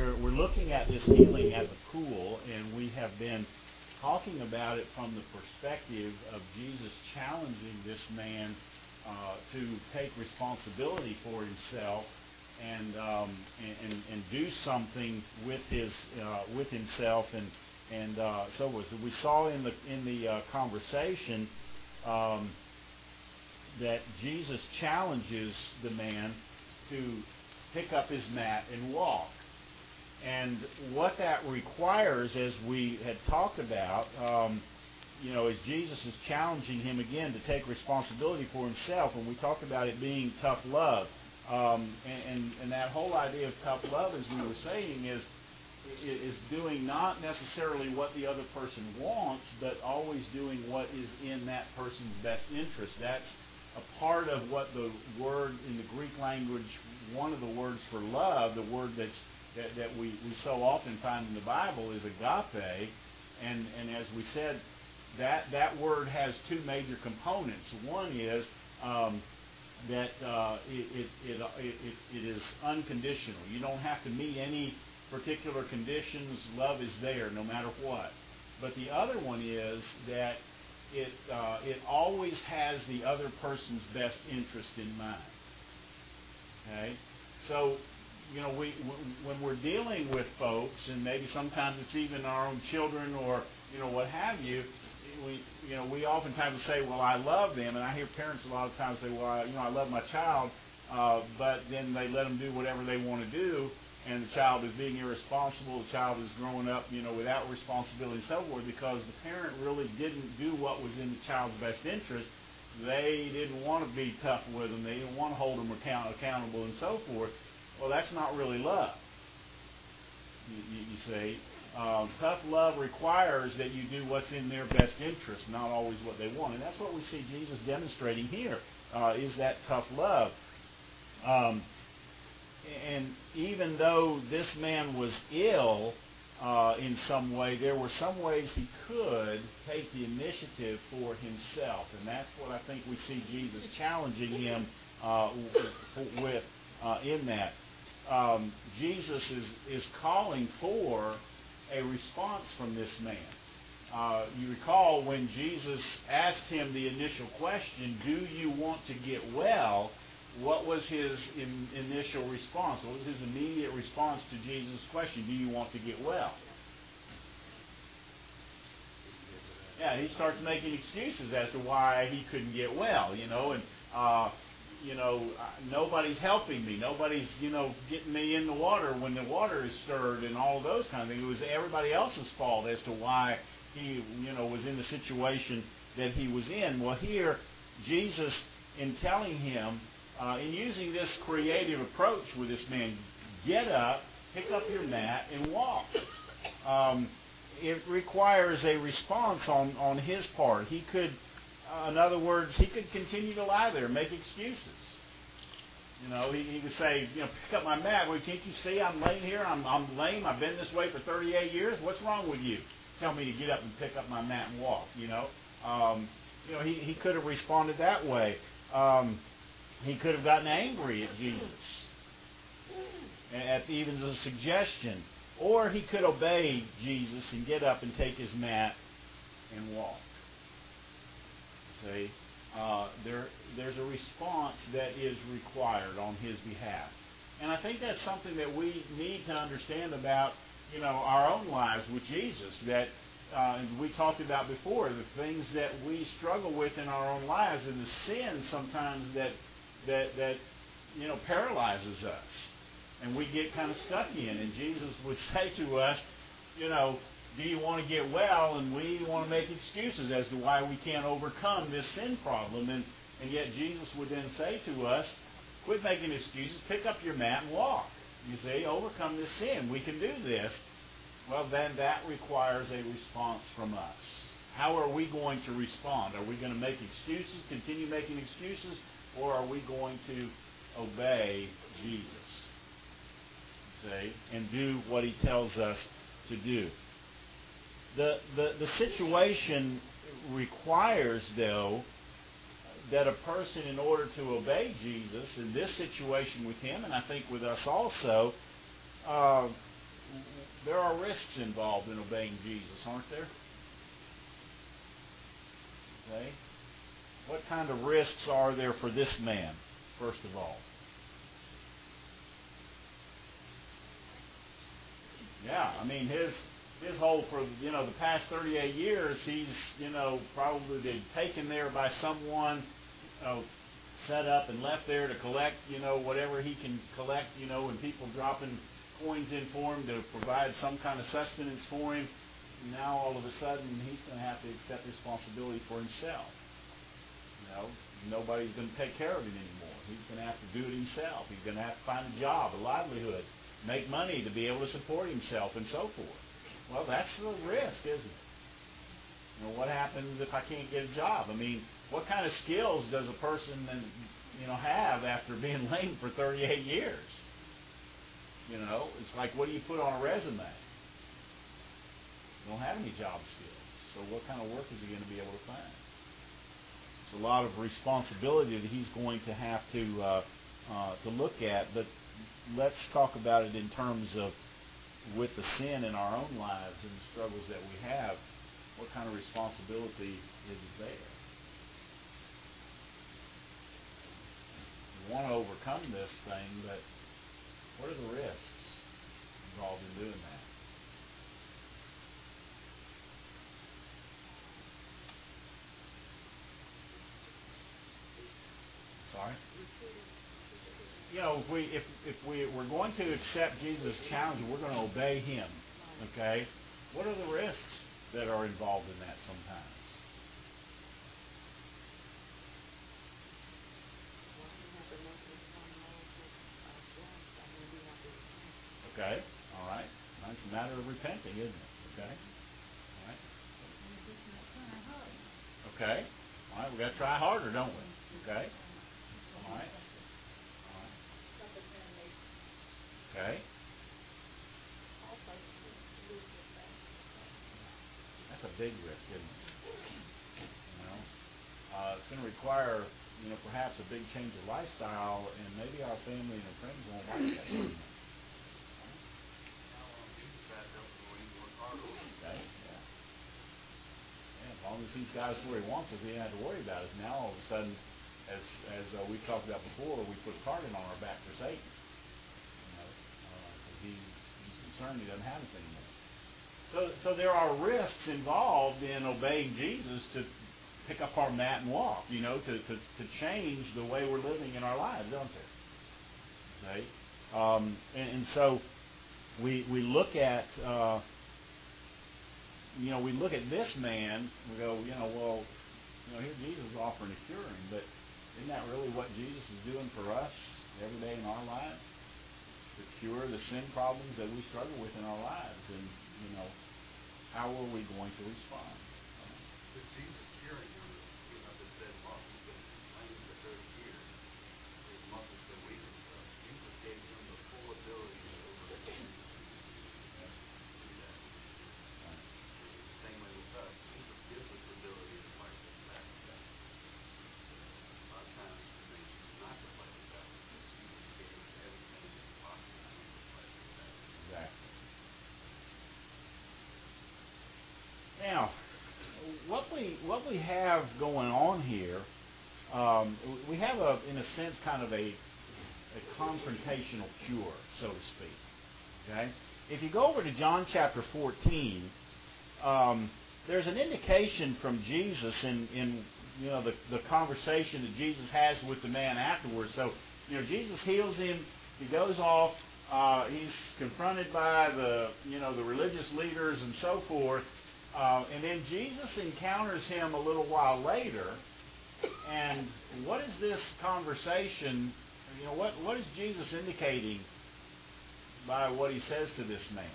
we're looking at this healing at the pool, and we have been talking about it from the perspective of Jesus challenging this man to take responsibility for himself and do something with himself and so forth. So we saw in the conversation that Jesus challenges the man to pick up his mat and walk. And what that requires, as we had talked about, is Jesus is challenging him again to take responsibility for himself. And we talked about it being tough love. And that whole idea of tough love, as we were saying, is doing not necessarily what the other person wants, but always doing what is in that person's best interest. That's a part of what the word in the Greek language, one of the words for love, the word that we so often find in the Bible is agape. And as we said, that word has two major components. One is that it is unconditional. You don't have to meet any particular conditions. Love is there no matter what. But the other one is that it always has the other person's best interest in mind. Okay? So, when we're dealing with folks, and maybe sometimes it's even our own children or, what have you, we oftentimes say, well, I love them. And I hear parents a lot of times say, well, I love my child, but then they let them do whatever they want to do, and the child is being irresponsible, the child is growing up, without responsibility and so forth, because the parent really didn't do what was in the child's best interest. They didn't want to be tough with them. They didn't want to hold them accountable and so forth. Well, that's not really love, you see. Tough love requires that you do what's in their best interest, not always what they want. And that's what we see Jesus demonstrating here, is that tough love. And even though this man was ill in some way, there were some ways he could take the initiative for himself. And that's what I think we see Jesus challenging him with in that. Jesus is calling for a response from this man. You recall when Jesus asked him the initial question, do you want to get well? What was his initial response? What was his immediate response to Jesus' question? Do you want to get well? Yeah, he starts making excuses as to why he couldn't get well, and nobody's helping me. Nobody's, getting me in the water when the water is stirred and all those kind of things. It was everybody else's fault as to why he, was in the situation that he was in. Well, here, Jesus, in telling him, in using this creative approach with this man, get up, pick up your mat, and walk. It requires a response on his part. He could, in other words, he could continue to lie there, make excuses. He could say, pick up my mat. Well, can't you see I'm laying here? I'm lame. I've been this way for 38 years. What's wrong with you? Tell me to get up and pick up my mat and walk. He could have responded that way. He could have gotten angry at Jesus, at even the suggestion. Or he could obey Jesus and get up and take his mat and walk. See, there's a response that is required on his behalf. And I think that's something that we need to understand about, our own lives with Jesus. That we talked about before, the things that we struggle with in our own lives and the sin sometimes that paralyzes us. And we get kind of stuck in. And Jesus would say to us, do you want to get well? And we want to make excuses as to why we can't overcome this sin problem. And yet Jesus would then say to us, quit making excuses, pick up your mat and walk. You see, overcome this sin. We can do this. Well, then that requires a response from us. How are we going to respond? Are we going to make excuses, continue making excuses, or are we going to obey Jesus? See, and do what he tells us to do. The situation requires, though, that a person, in order to obey Jesus, in this situation with him, and I think with us also, there are risks involved in obeying Jesus, aren't there? Okay. What kind of risks are there for this man, first of all? Yeah, I mean, his whole, for the past 38 years, he's probably been taken there by someone, set up and left there to collect whatever he can collect, and people dropping coins in for him to provide some kind of sustenance for him. Now all of a sudden he's going to have to accept responsibility for himself. Nobody's going to take care of him anymore. He's going to have to do it himself. He's going to have to find a job, a livelihood, make money to be able to support himself and so forth. Well, that's the risk, isn't it? What happens if I can't get a job? I mean, what kind of skills does a person then, have after being lame for 38 years? It's like, what do you put on a resume? You don't have any job skills. So what kind of work is he going to be able to find? It's a lot of responsibility that he's going to have to look at. But let's talk about it in terms of with the sin in our own lives and the struggles that we have. What kind of responsibility is there? We want to overcome this thing, but what are the risks involved in doing that? Sorry? If we're going to accept Jesus' challenge, we're going to obey him. Okay? What are the risks that are involved in that sometimes? Okay? All right. It's a matter of repenting, isn't it? Okay? All right. Okay? All right. We've got to try harder, don't we? Okay? All right. Okay. That's a big risk, isn't it? It's going to require, perhaps a big change of lifestyle, and maybe our family and our friends won't like that. Okay. Yeah. As long as he's got us where he wants us, he doesn't have to worry about us. Now all of a sudden, as we talked about before, we put a target on our back for Satan. He's concerned he doesn't have us anymore. So there are risks involved in obeying Jesus to pick up our mat and walk, to change the way we're living in our lives, don't there? Okay? And so we look at, we look at this man, we go, here Jesus is offering a curing, but isn't that really what Jesus is doing for us every day in our lives? To cure the sin problems that we struggle with in our lives. And, how are we going to respond? But Jesus curing him, the dead muscle, but lame for 30 years, his muscles been weak and stuff. Jesus gave him the full ability to overcome that. Same way with us. Jesus gives us the ability to fight this battle. A lot of times we may choose not to fight the battle because Jesus gave us everything possible to fight this battle. Exactly. Now, what we have going on here, we have in a sense, kind of a confrontational cure, so to speak. Okay, if you go over to John chapter 14, there's an indication from Jesus in the conversation that Jesus has with the man afterwards. So Jesus heals him. He goes off. He's confronted by the religious leaders and so forth. And then Jesus encounters him a little while later. And what is this conversation? What is Jesus indicating by what he says to this man?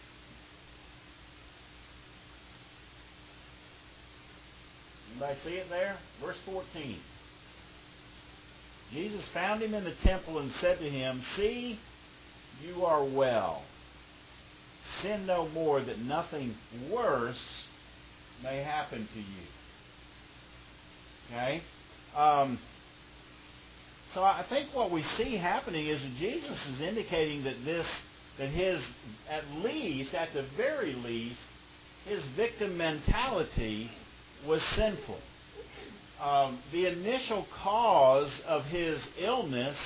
Anybody see it there? Verse 14. Jesus found him in the temple and said to him, "See, you are well. Sin no more, that nothing worse may happen to you." Okay? So I think what we see happening is that Jesus is indicating that this that at the very least, his victim mentality was sinful. The initial cause of his illness,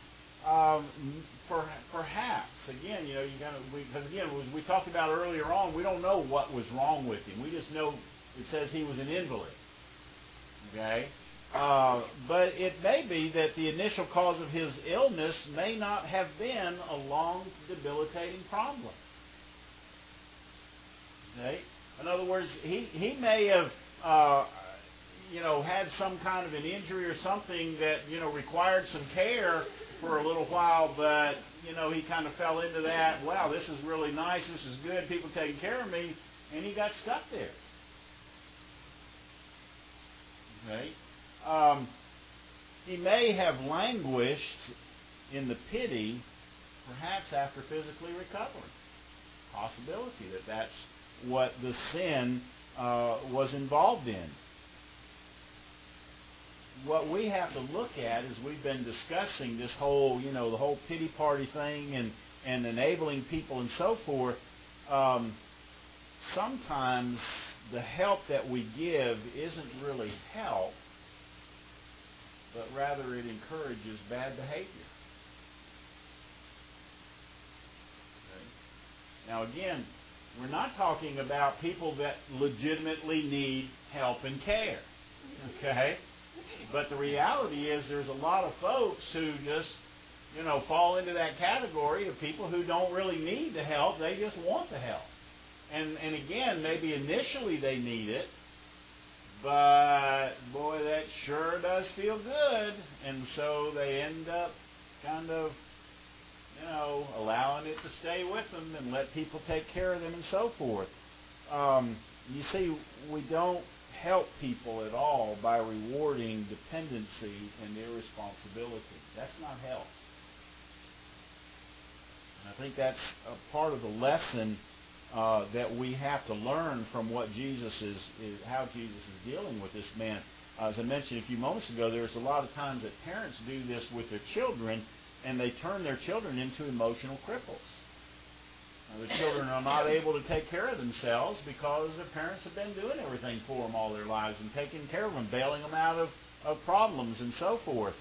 perhaps, again, because again, as we talked about earlier on, we don't know what was wrong with him. We just know it says he was an invalid. Okay? But it may be that the initial cause of his illness may not have been a long, debilitating problem. Okay? In other words, he may have had some kind of an injury or something that required some care for a little while, but he kind of fell into that. Wow, this is really nice. This is good. People taking care of me, and he got stuck there. Okay. He may have languished in the pity, perhaps after physically recovering. Possibility that that's what the sin was involved in. What we have to look at as we've been discussing this whole, the whole pity party thing and enabling people and so forth, sometimes the help that we give isn't really help, but rather it encourages bad behavior. Okay. Now again, we're not talking about people that legitimately need help and care. Okay? But the reality is there's a lot of folks who just, fall into that category of people who don't really need the help. They just want the help. And again, maybe initially they need it, but boy, that sure does feel good. And so they end up kind of, allowing it to stay with them and let people take care of them and so forth. You see, we don't help people at all by rewarding dependency and irresponsibility. That's not help. And I think that's a part of the lesson that we have to learn from what how Jesus is dealing with this man. As I mentioned a few moments ago, there's a lot of times that parents do this with their children, and they turn their children into emotional cripples. The children are not able to take care of themselves because their parents have been doing everything for them all their lives and taking care of them, bailing them out of problems and so forth.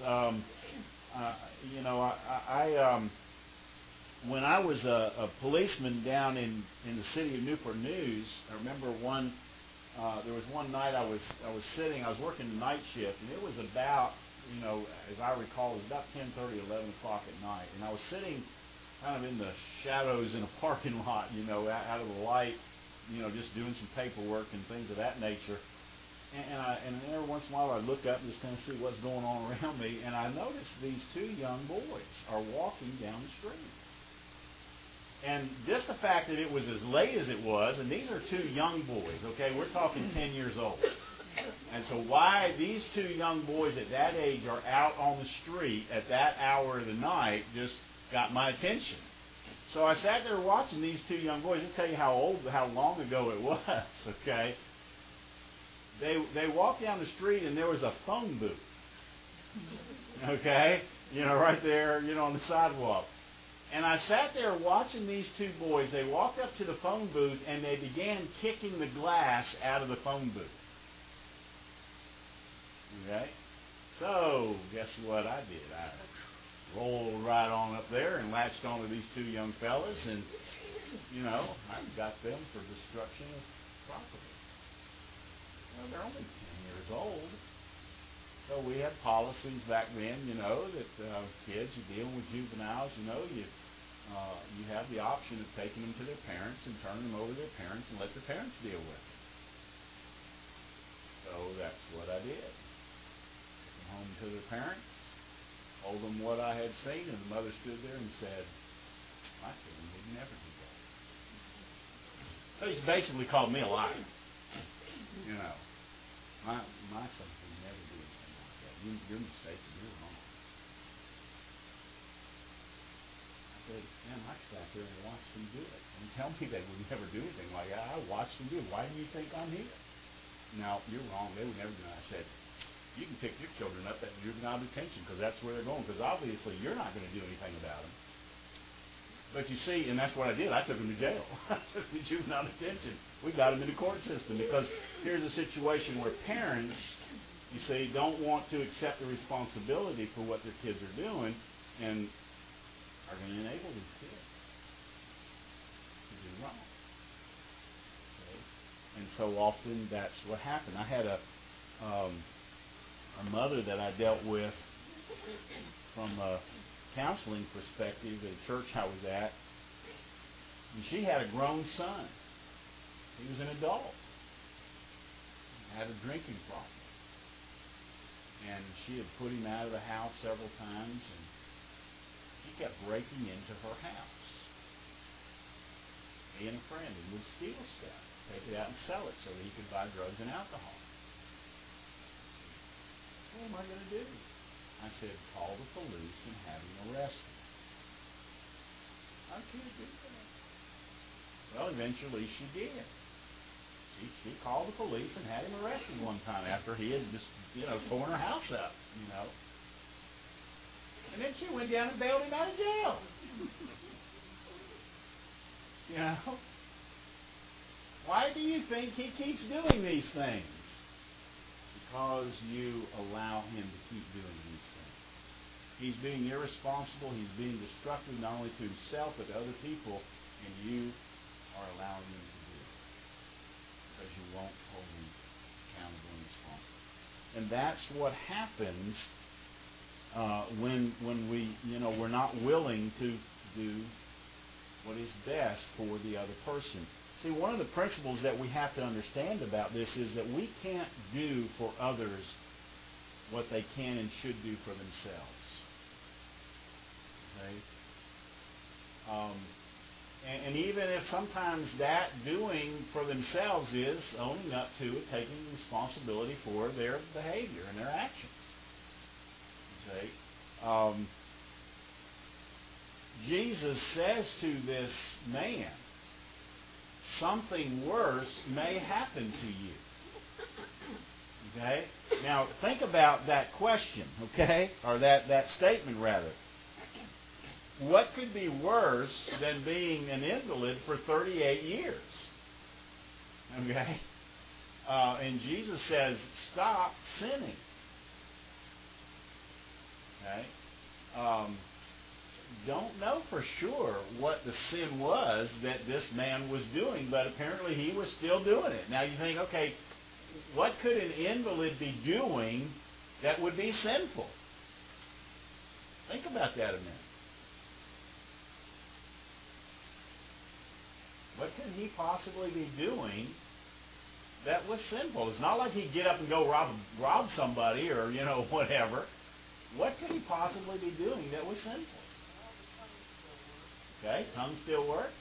When I was a policeman down in the city of Newport News, I remember there was one night I was working the night shift, and it was about, as I recall, it was about 10:30, 11 o'clock at night, and I was sitting kind of in the shadows in a parking lot, out of the light, just doing some paperwork and things of that nature. And every once in a while I'd look up and just kind of see what's going on around me, and I noticed these two young boys are walking down the street. And just the fact that it was as late as it was, and these are two young boys, okay, we're talking 10 years old. And so why these two young boys at that age are out on the street at that hour of the night just got my attention. So I sat there watching these two young boys. I'll tell you how long ago it was, okay? They walked down the street and there was a phone booth, okay? Right there, on the sidewalk. And I sat there watching these two boys. They walked up to the phone booth and they began kicking the glass out of the phone booth. Okay? So, guess what I did? I rolled right on up there and latched onto these two young fellas, and, I got them for destruction of property. Well, they're only 10 years old. So we had policies back then, that kids, you're dealing with juveniles, you have the option of taking them to their parents and turning them over to their parents and let their parents deal with it. So that's what I did. Took them home to their parents, told them what I had seen, and the mother stood there and said, my children would never do that. So he basically called me a liar. My son would never do anything like that. You're mistaken. You're wrong. I said, man, I sat there and watched them do it. And tell me they would never do anything like that. I watched them do it. Why do you think I'm here? No, you're wrong. They would never do it. I said, you can pick your children up at juvenile detention because that's where they're going, because obviously you're not going to do anything about them. But you see, and that's what I did. I took him to jail. I took him to juvenile detention. We got him in the court system because here's a situation where parents, you see, don't want to accept the responsibility for what their kids are doing and are going to enable these kids to do wrong. Okay? And so often that's what happened. I had a mother that I dealt with from a counseling perspective at a church I was at, and she had a grown son. He was an adult. Had a drinking problem. And she had put him out of the house several times, and he kept breaking into her house. He and a friend, and would steal stuff, take it out and sell it so that he could buy drugs and alcohol. What am I going to do? I said, call the police and have him arrested. I can't do that. Well, eventually she did. She called the police and had him arrested one time after he had just, torn her house up, And then she went down and bailed him out of jail. Why do you think he keeps doing these things? Because you allow him to keep doing these things. He's being irresponsible. He's being destructive not only to himself but to other people, and you are allowing him to do it because you won't hold him accountable and responsible. And that's what happens when we're not willing to do what is best for the other person. See, one of the principles that we have to understand about this is that we can't do for others what they can and should do for themselves. Okay? And even if sometimes that doing for themselves is owning up to it, taking responsibility for their behavior and their actions. Okay? Jesus says to this man, something worse may happen to you. Okay? Now, think about that question, okay? Or that statement, rather. What could be worse than being an invalid for 38 years? Okay? And Jesus says, stop sinning. Okay? Don't know for sure what the sin was that this man was doing, but apparently he was still doing it. Now you think, okay, what could an invalid be doing that would be sinful? Think about that a minute. What could he possibly be doing that was sinful? It's not like he'd get up and go rob somebody or, whatever. What could he possibly be doing that was sinful? Okay, tongue still works.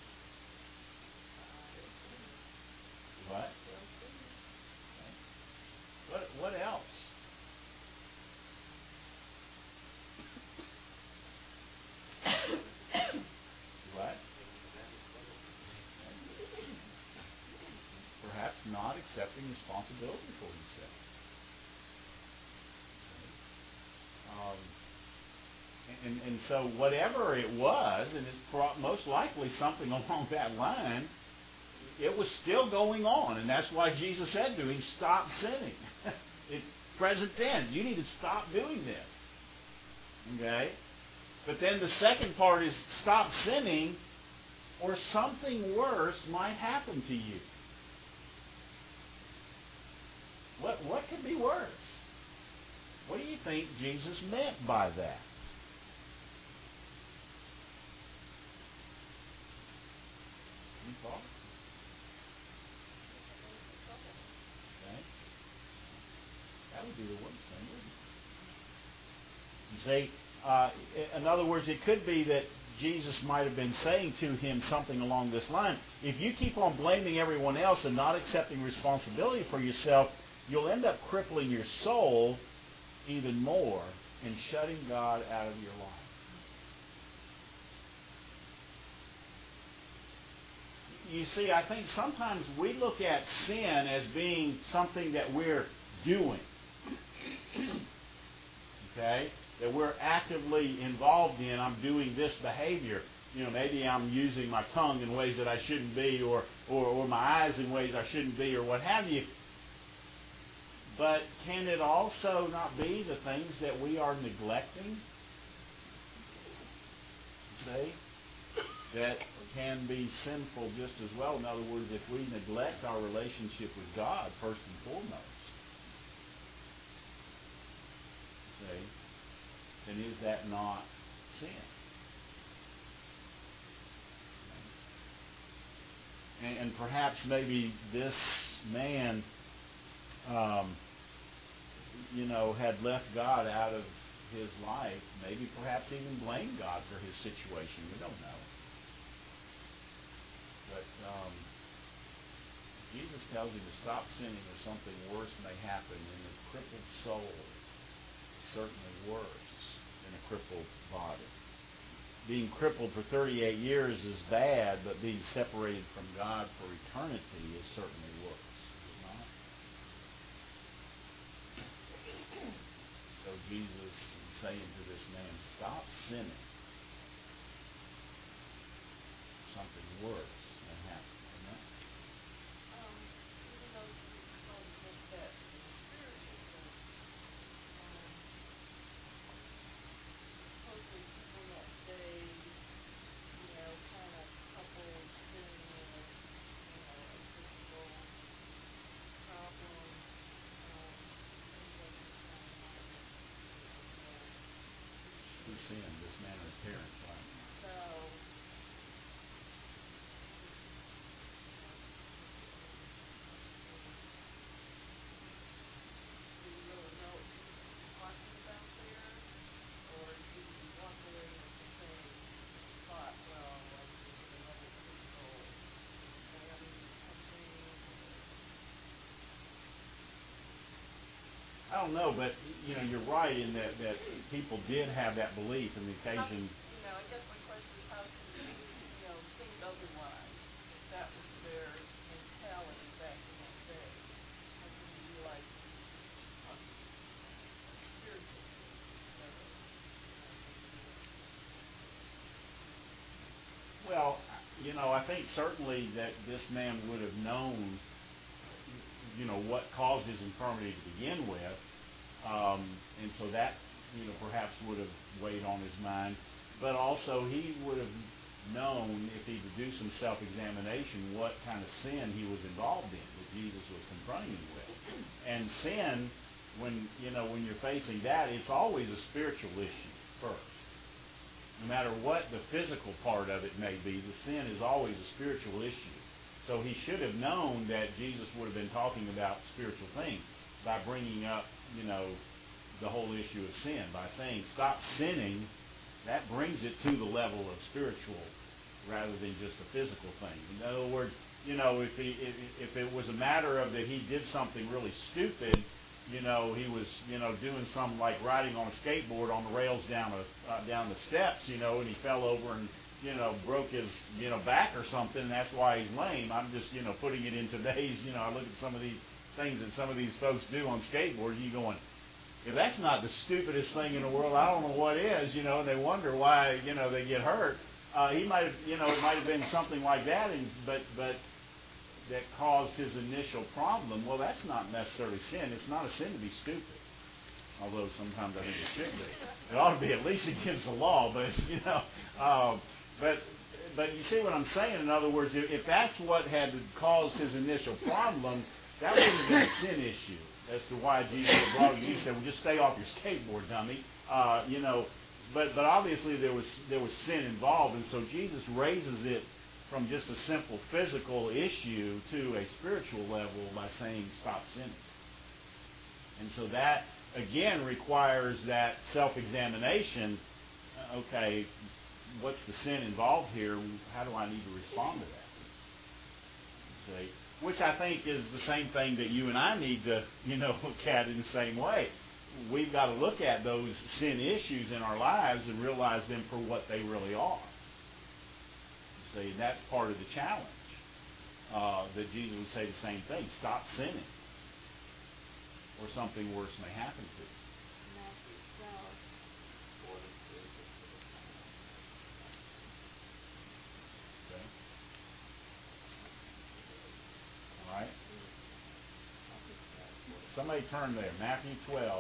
What? Okay. What else? What? Perhaps not accepting responsibility for himself. And so whatever it was, and it's most likely something along that line, it was still going on. And that's why Jesus said to him, stop sinning. It's present tense. You need to stop doing this. Okay? But then the second part is stop sinning or something worse might happen to you. What could be worse? What do you think Jesus meant by that? Any thoughts? Okay. That would be the worst thing, wouldn't it? You see, in other words, it could be that Jesus might have been saying to him something along this line. If you keep on blaming everyone else and not accepting responsibility for yourself, you'll end up crippling your soul even more and shutting God out of your life. You see, I think sometimes we look at sin as being something that we're doing. Okay? That we're actively involved in. I'm doing this behavior. maybe I'm using my tongue in ways that I shouldn't be, or my eyes in ways I shouldn't be, or what have you. But can it also not be the things that we are neglecting? See? That can be sinful just as well. In other words, if we neglect our relationship with God first and foremost, see, then is that not sin? And perhaps maybe this man, had left God out of his life. Maybe perhaps even blamed God for his situation. We don't know. But Jesus tells him to stop sinning or something worse may happen. And a crippled soul is certainly worse than a crippled body. Being crippled for 38 years is bad, but being separated from God for eternity is certainly worse. Is it not? So Jesus is saying to this man, stop sinning. Something worse may happen. Isn't it? Even though Jesus told him just that in the spiritual sense, supposedly people that say, kind of couple sin with, a physical problem, seems like it's kind of minor Who issue. sinned? This man or his parents, right? So, do we really know what Jesus is talking about there? Or did he walk away and just say, thought, well, like there's another physical calamity something? I don't know, but you're right in that people did have that belief, and the occasion. I guess my question is how can you, think otherwise if that was their mentality back in that day? How can you realize Jesus is talking spiritual things instead of, Well, I think certainly that this man would have known, what caused his infirmity to begin with, and so that, perhaps would have weighed on his mind. But also he would have known, if he would do some self-examination, what kind of sin he was involved in that Jesus was confronting him with. And sin, when you're facing that, it's always a spiritual issue first. No matter what the physical part of it may be, the sin is always a spiritual issue. So he should have known that Jesus would have been talking about spiritual things by bringing up, the whole issue of sin. By saying, stop sinning, that brings it to the level of spiritual rather than just a physical thing. In other words, if it was a matter of that he did something really stupid, he was, doing something like riding on a skateboard on the rails down the steps, and he fell over and, broke his, back or something, and that's why he's lame. I'm just, putting it in today's, I look at some of these things that some of these folks do on skateboards, and you're going, if that's not the stupidest thing in the world, I don't know what is, and they wonder why, they get hurt. He might have, it might have been something like that, but that caused his initial problem. Well, that's not necessarily sin. It's not a sin to be stupid, although sometimes I think it should be. It ought to be at least against the law, but but you see what I'm saying. In other words, if that's what had caused his initial problem, that wouldn't have been a sin issue as to why Jesus brought it. Jesus said, "Well, just stay off your skateboard, dummy." But obviously there was sin involved, and so Jesus raises it from just a simple physical issue to a spiritual level by saying, stop sinning. And so that, again, requires that self-examination. Okay, what's the sin involved here? How do I need to respond to that? See? Which I think is the same thing that you and I need to, look at in the same way. We've got to look at those sin issues in our lives and realize them for what they really are. See, and that's part of the challenge, that Jesus would say the same thing. Stop sinning, or something worse may happen to you. Matthew 12, 4-6. Somebody turn there. Matthew 12,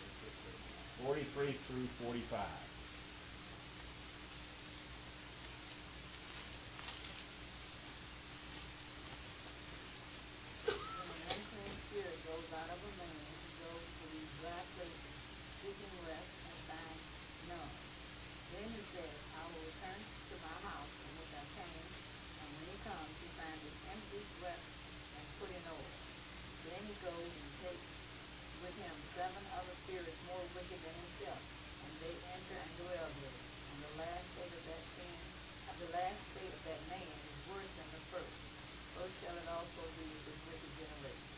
43 through 45. When an unclean spirit goes out of a man, he goes to these dry places, seeking rest, and finds none. Then he says, I will return to my house from which I came, and when he comes, he finds it empty, swept, and put in order. Then he goes and takes with him 7 other spirits more wicked than himself, and they enter and dwell there. And the last state of that man is worse than the first. So shall it also be with this wicked generation.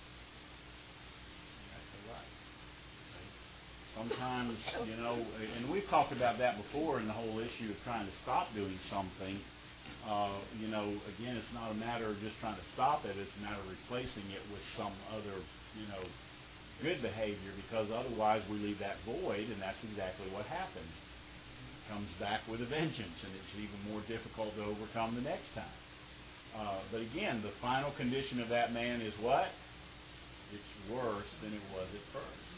That's right. Sometimes, and we've talked about that before in the whole issue of trying to stop doing something. Again, it's not a matter of just trying to stop it. It's a matter of replacing it with some other, good behavior, because otherwise we leave that void, and that's exactly what happens. It comes back with a vengeance, and it's even more difficult to overcome the next time. But again, the final condition of that man is what? It's worse than it was at first.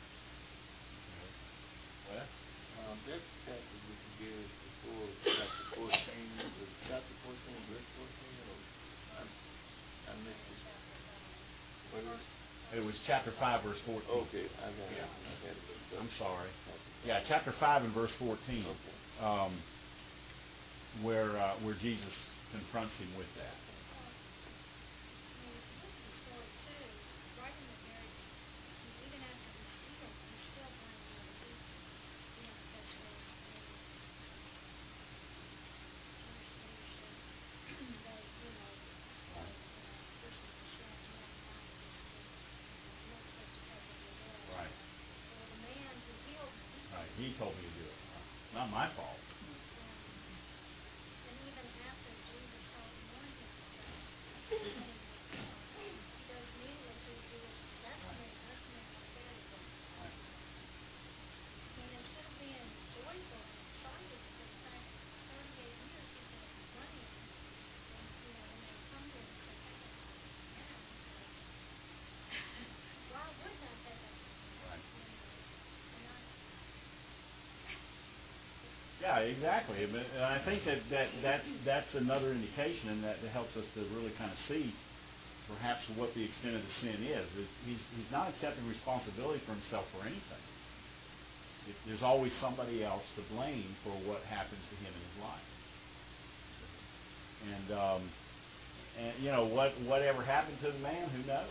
Okay. Well? That passage that you gave before, chapter 14, was chapter 14, verse 14, or I missed it. What is it? It was chapter 5, verse 14. Okay, I got it. Yeah. I'm sorry. Yeah, chapter 5 and verse 14, Okay. Where Jesus confronts him with that. He told me to do it. It's not my fault. And even after Jesus told him warned him to say, he goes immediately to do it. That's me like that again. And instead of being joyful and excited for the fact that 38 years he's been complaining, and when they come to him and say, hey, now, why wouldn't I take that? Right. And I Yeah, exactly. And I think that's another indication, and that helps us to really kind of see perhaps what the extent of the sin is. He's not accepting responsibility for himself for anything. There's always somebody else to blame for what happens to him in his life. And whatever happened to the man, who knows?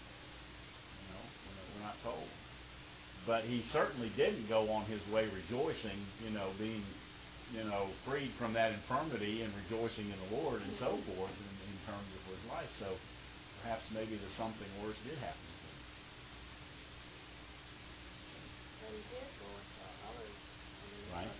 We're not told. But he certainly didn't go on his way rejoicing, being, freed from that infirmity and rejoicing in the Lord and so forth in terms of his life. So perhaps maybe something worse did happen to him. But he did go into others. Right.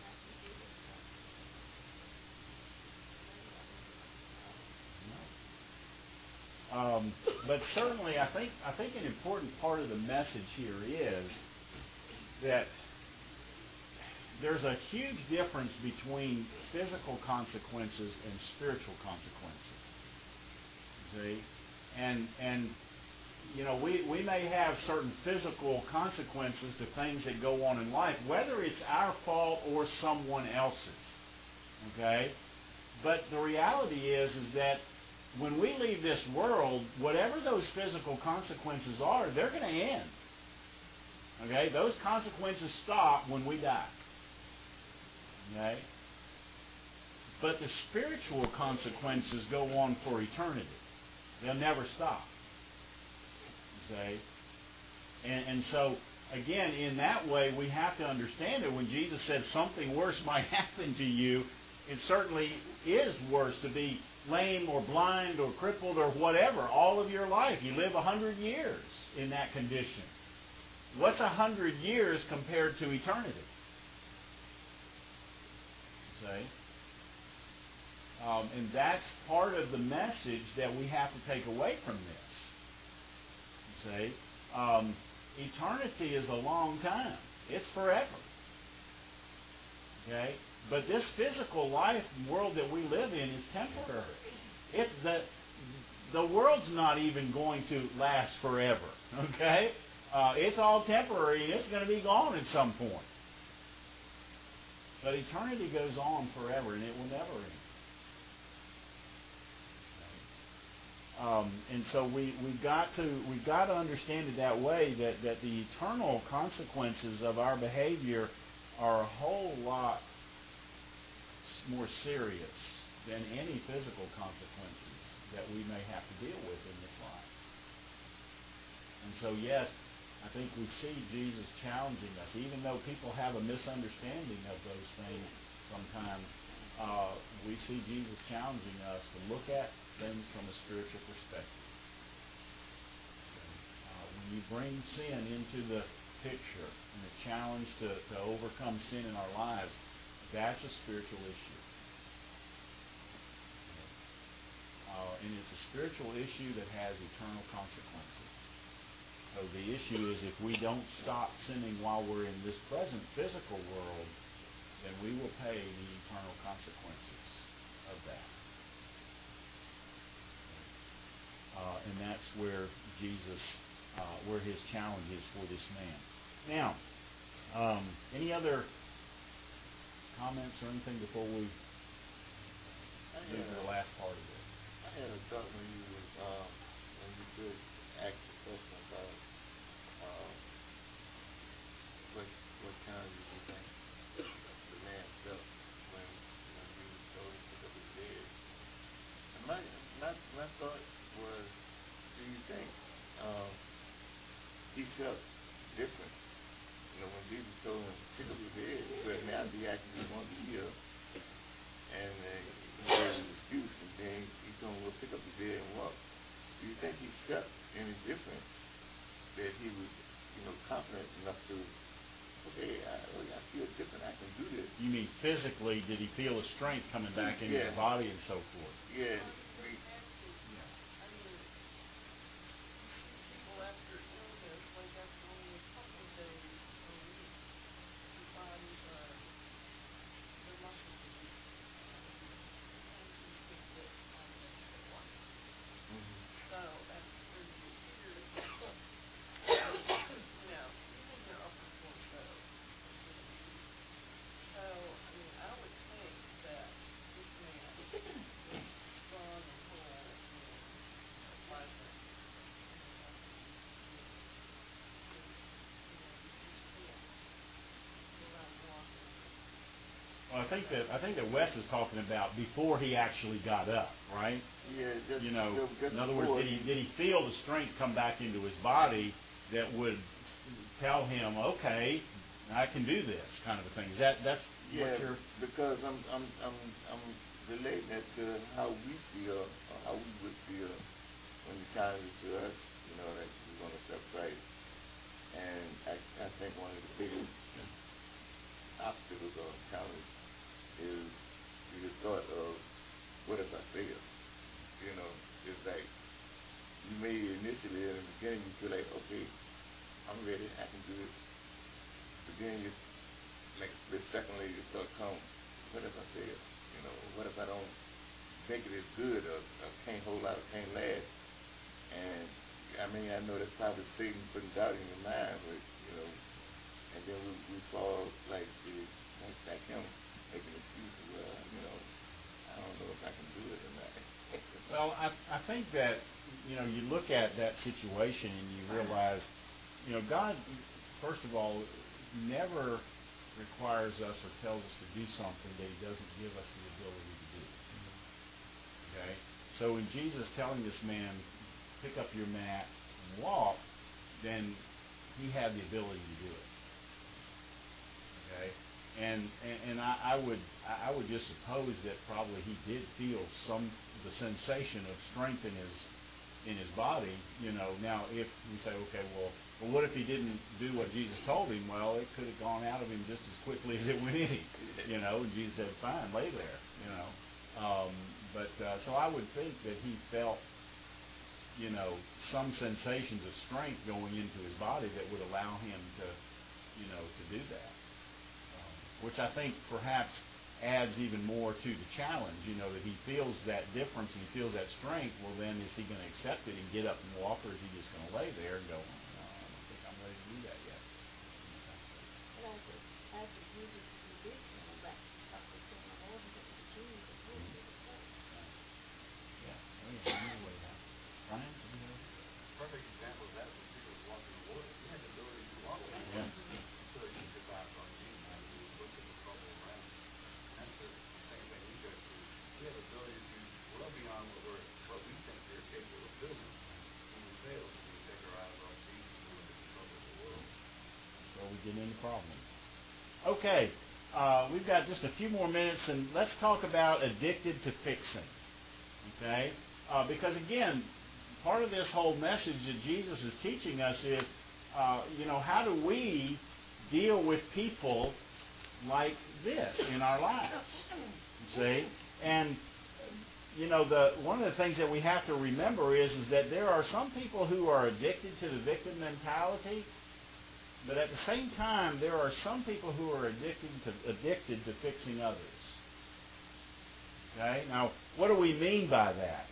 But certainly, I think an important part of the message here is that there's a huge difference between physical consequences and spiritual consequences. See, and we may have certain physical consequences to things that go on in life, whether it's our fault or someone else's. Okay, but the reality is that when we leave this world, whatever those physical consequences are, they're going to end. Okay? Those consequences stop when we die. Okay? But the spiritual consequences go on for eternity. They'll never stop. See? And so, again, in that way, we have to understand that when Jesus said something worse might happen to you, it certainly is worse to be lame or blind or crippled or whatever all of your life. You live 100 years in that condition. What's 100 years compared to eternity? See? And that's part of the message that we have to take away from this. See? Eternity is a long time. It's forever. Okay? But this physical life world that we live in is temporary. the world's not even going to last forever. Okay? It's all temporary, and it's going to be gone at some point. But eternity goes on forever, and it will never end. And so we've got to understand it that way, that the eternal consequences of our behavior are a whole lot more serious than any physical consequences that we may have to deal with in this life. And so, yes, I think we see Jesus challenging us, even though people have a misunderstanding of those things sometimes. We see Jesus challenging us to look at things from a spiritual perspective. When you bring sin into the picture and a challenge to overcome sin in our lives, that's a spiritual issue. And it's a spiritual issue that has eternal consequences. So the issue is, if we don't stop sinning while we're in this present physical world, then we will pay the eternal consequences of that. And that's where where his challenge is for this man. Now, any other comments or anything before we move to the last part of this? I had a thought when you could ask the question about what kind do you think the man felt when he was told to pick up his bed. And my thought was, do you think he felt different? When Jesus told him to pick up his bed, but now he actually wanted to heal, and he gave his excuse, and then he told him, well, pick up the bed and walk. Do you think he felt any different? That he was, confident enough to, okay, I feel different, I can do this. You mean physically, did he feel the strength coming back into his body and so forth? Yeah. I mean, people after illness wake up only a couple of days a week. Their bodies are, their muscles are weak. Sometimes you can get combination of life. So that's where you hear the even your upper torso is really weak. So, I mean, I would think that this man is strong and whole and vibrant. Well, I think that Wes is talking about before he actually got up, right? Yeah. Just, in other words, did he feel the strength come back into his body that would tell him, okay, I can do this, kind of a thing? That's what you're? Because I'm relating that to how we feel, or how we would feel when you challenge it to us, that we're going to accept Christ. And I think one of the biggest obstacles or challenge is the thought of, what if I fail? It's like, you may initially, in the beginning, you feel like, okay, I'm ready, I can do it. But then you make a split second later, your thought comes, what if I fail? What if I don't make it as good, or can't hold out, or can't last? And I mean, I know that's probably Satan putting doubt in your mind, but and then we fall like him, making excuses. Well, I don't know if I can do it or not. Well, I think that you look at that situation and you realize, God, first of all, never requires us or tells us to do something that He doesn't give us the ability to do. Okay, so in Jesus telling this man, pick up your mat and walk, then he had the ability to do it. Okay, and I would just suppose that probably he did feel the sensation of strength in his body. Now if we say, okay, well, what if he didn't do what Jesus told him? Well, it could have gone out of him just as quickly as it went in him. And Jesus said, fine, lay there. So I would think that he felt, some sensations of strength going into his body that would allow him to do that. Which I think perhaps adds even more to the challenge, that he feels that difference and he feels that strength. Well, then is he going to accept it and get up and walk, or is he just going to lay there and go, no, I don't think I'm ready to do that yet? But after Jesus rebuked him about practicing the Lord, he went to the Jews and told them to the place. Yeah. Oh, yeah. I know what happened. Brian, did you know? Perfect example of that was Peter was walking in the water. He had the ability to walk in the Yeah. water until he took his eyes off Jesus and he looked at the trouble around him. And that's the same thing we go through. We have the ability to do well beyond what we think we're capable of doing. When we fail, we take our eyes off Jesus and look at the trouble of the world. So we get into problems. Okay. We've got just a few more minutes, and let's talk about addicted to fixing. Okay? Because, again, part of this whole message that Jesus is teaching us is, how do we deal with people like this in our lives? See? And, one of the things that we have to remember is that there are some people who are addicted to the victim mentality, but at the same time, there are some people who are addicted to fixing others. Okay? Now, what do we mean by that?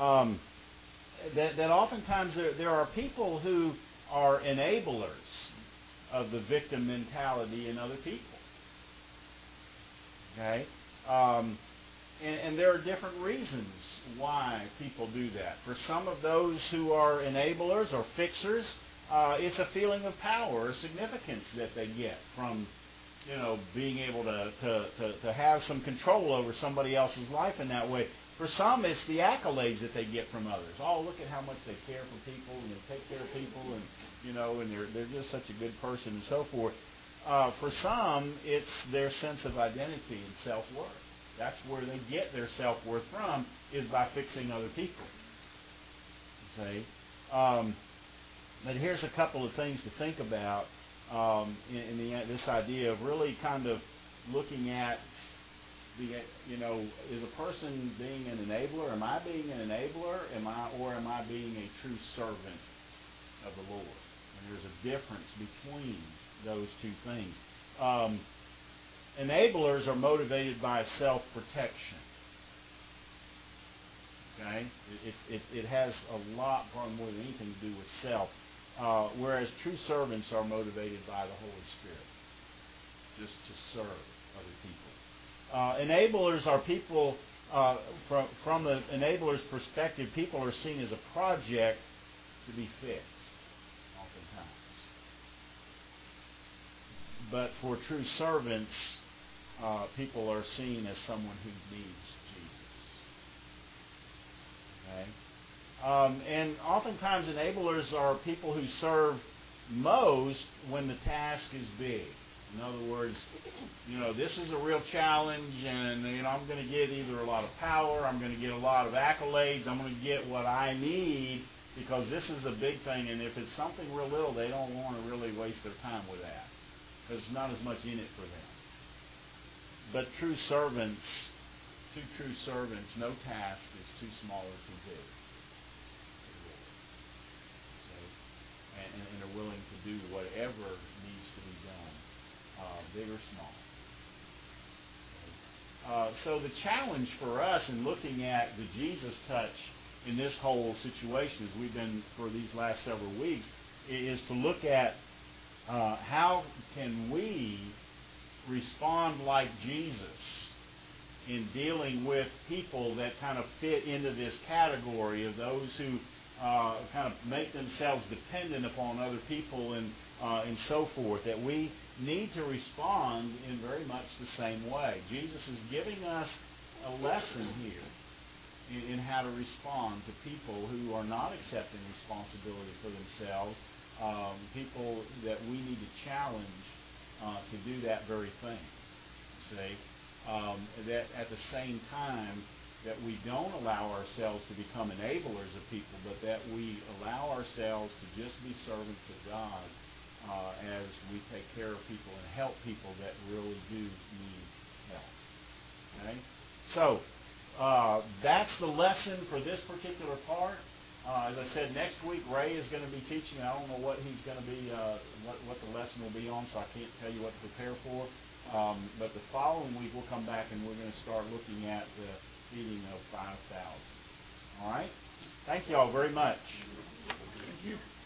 That oftentimes there are people who are enablers of the victim mentality in other people. Okay? And there are different reasons why people do that. For some of those who are enablers or fixers, it's a feeling of power or significance that they get from, being able to have some control over somebody else's life in that way. For some, it's the accolades that they get from others. Oh, look at how much they care for people and they take care of people, and they're just such a good person and so forth. For some, it's their sense of identity and self-worth. That's where they get their self-worth from, is by fixing other people. See? But here's a couple of things to think about in this idea of really kind of looking at is a person being an enabler? Am I being an enabler? Am I being a true servant of the Lord? And there's a difference between those two things. Enablers are motivated by self-protection. Okay? It has a lot, probably more than anything, to do with self. Whereas true servants are motivated by the Holy Spirit, just to serve other people. Enablers are people, from the enabler's perspective, people are seen as a project to be fixed, oftentimes. But for true servants, people are seen as someone who needs Jesus. Okay? And oftentimes enablers are people who serve most when the task is big. In other words, this is a real challenge, and I'm going to get either a lot of power, I'm going to get a lot of accolades, I'm going to get what I need because this is a big thing. And if it's something real little, they don't want to really waste their time with that because there's not as much in it for them. But true servants, no task is too small or too big. And are willing to do whatever needs to be done, big or small. So the challenge for us in looking at the Jesus touch in this whole situation, as we've been for these last several weeks, is to look at how can we respond like Jesus in dealing with people that kind of fit into this category of those who kind of make themselves dependent upon other people and so forth, that we need to respond in very much the same way. Jesus is giving us a lesson here in how to respond to people who are not accepting responsibility for themselves, people that we need to challenge to do that very thing. See? That at the same time that we don't allow ourselves to become enablers of people, but that we allow ourselves to just be servants of God as we take care of people and help people that really do need help. Okay? So, that's the lesson for this particular part. As I said, next week Ray is going to be teaching. I don't know what he's going to be, what the lesson will be on, so I can't tell you what to prepare for. But the following week, we'll come back and we're going to start looking at the feeding of 5,000. All right? Thank you all very much. Thank you.